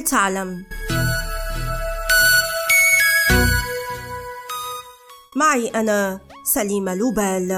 هل تعلم؟ معي أنا سليمة لوبال.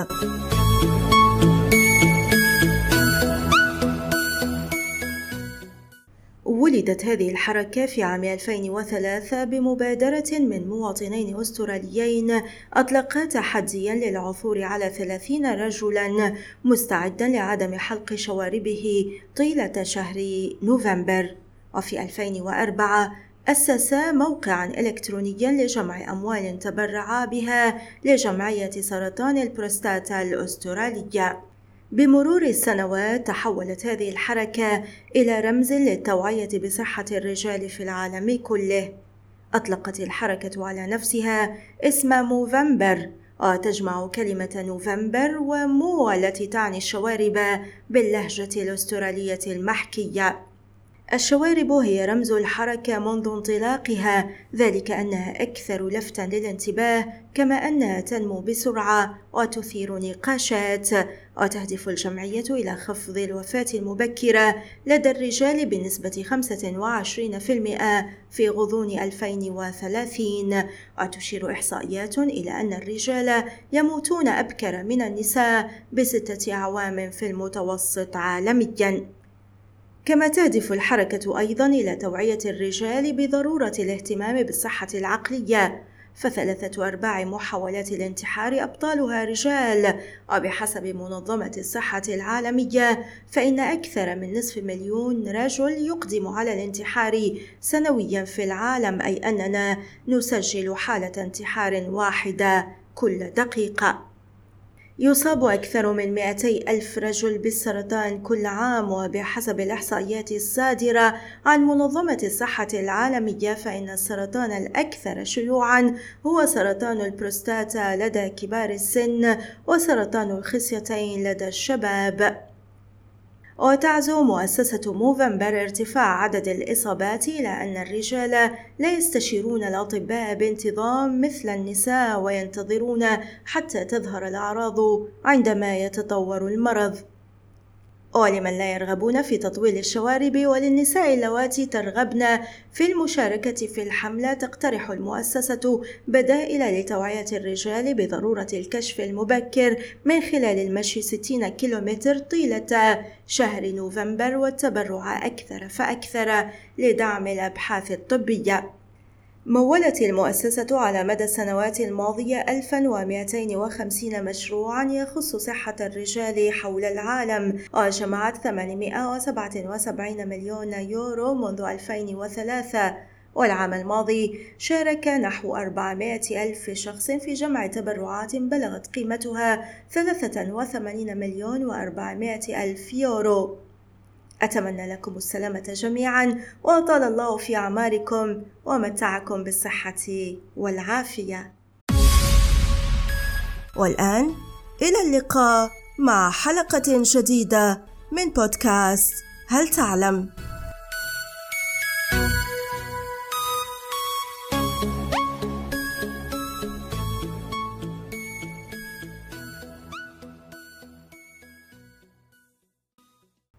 ولدت هذه الحركة في عام 2003 بمبادرة من مواطنين أستراليين أطلقا تحديا للعثور على 30 رجلا مستعدا لعدم حلق شواربه طيلة شهر نوفمبر. وفي 2004 أسس موقعا إلكترونيا لجمع أموال تبرع بها لجمعية سرطان البروستاتا الأسترالية. بمرور السنوات تحولت هذه الحركة إلى رمز للتوعية بصحة الرجال في العالم كله. أطلقت الحركة على نفسها اسم موفمبر، وتجمع كلمة نوفمبر ومو التي تعني الشوارب باللهجة الأسترالية المحكية. الشوارب هي رمز الحركة منذ انطلاقها، ذلك أنها أكثر لفتاً للانتباه، كما أنها تنمو بسرعة وتثير نقاشات. وتهدف الجمعية إلى خفض الوفاة المبكرة لدى الرجال بنسبة 25% في غضون 2030. وتشير إحصائيات إلى أن الرجال يموتون أبكر من النساء ب6 أعوام في المتوسط عالمياً. كما تهدف الحركة أيضاً إلى توعية الرجال بضرورة الاهتمام بالصحة العقلية، ف3/4 محاولات الانتحار أبطالها رجال. وبحسب منظمة الصحة العالمية فإن أكثر من 500,000 رجل يقدم على الانتحار سنوياً في العالم، أي أننا نسجل حالة انتحار واحدة كل دقيقة. يصاب أكثر من 200,000 رجل بالسرطان كل عام، وبحسب الإحصائيات الصادرة عن منظمة الصحة العالمية فإن السرطان الأكثر شيوعاً هو سرطان البروستاتا لدى كبار السن وسرطان الخصيتين لدى الشباب. وتعزو مؤسسة موفمبر ارتفاع عدد الإصابات إلى أن الرجال لا يستشيرون الأطباء بانتظام مثل النساء، وينتظرون حتى تظهر الأعراض عندما يتطور المرض. ولمن لا يرغبون في تطويل الشوارب وللنساء اللواتي ترغبن في المشاركة في الحملة، تقترح المؤسسة بدائل لتوعية الرجال بضرورة الكشف المبكر من خلال المشي 60 كيلومتر طيلة شهر نوفمبر، والتبرع أكثر فأكثر لدعم الأبحاث الطبية. مولت المؤسسة على مدى السنوات الماضية 1250 مشروعاً يخص صحة الرجال حول العالم، وجمعت 877 مليون يورو منذ 2003. والعام الماضي شارك نحو 400,000 شخص في جمع تبرعات بلغت قيمتها 83,400,000 يورو. أتمنى لكم السلامة جميعا، وأطال الله في أعماركم ومتعكم بالصحة والعافية. والآن إلى اللقاء مع حلقة جديدة من بودكاست هل تعلم؟